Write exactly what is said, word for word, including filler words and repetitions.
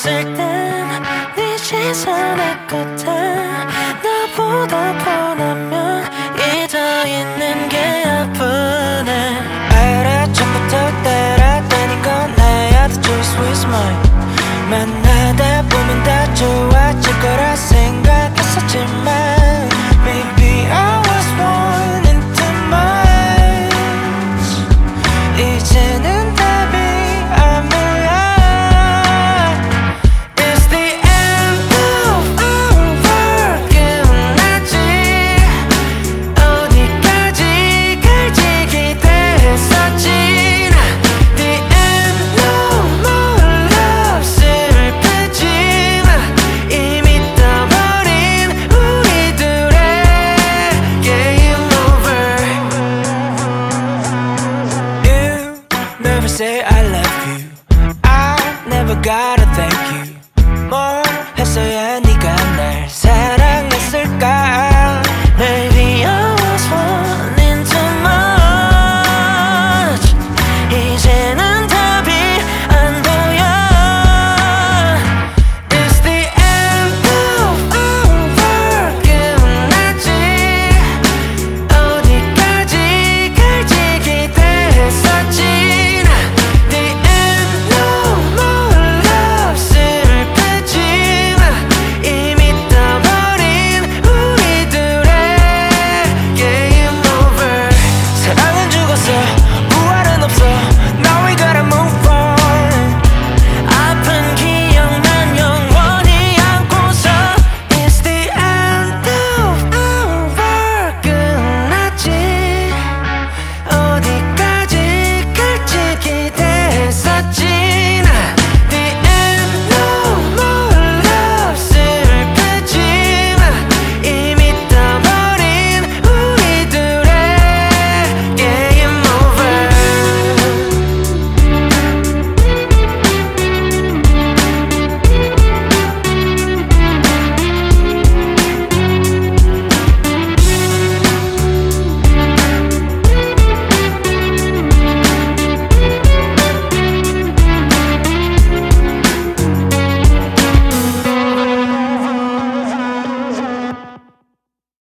있을 땐네 시선의 끝에 나보다 뻔하면 잊어 있는 게 아프네. 알아 처음부터 따라다닌 건 나야. The choice was mine. 만나다 보면 다 좋아질 거라 생각했었지만 Maybe I was one into much. 이제는 답이 안 몰라. It's the end of our world. 끝났지. 어디까지 갈지 기대했었지. The end, no more love. 슬프지만 이미 떠버린 우리들의 game over. You never say I love you. I never gotta thank you. 뭘 했어야 네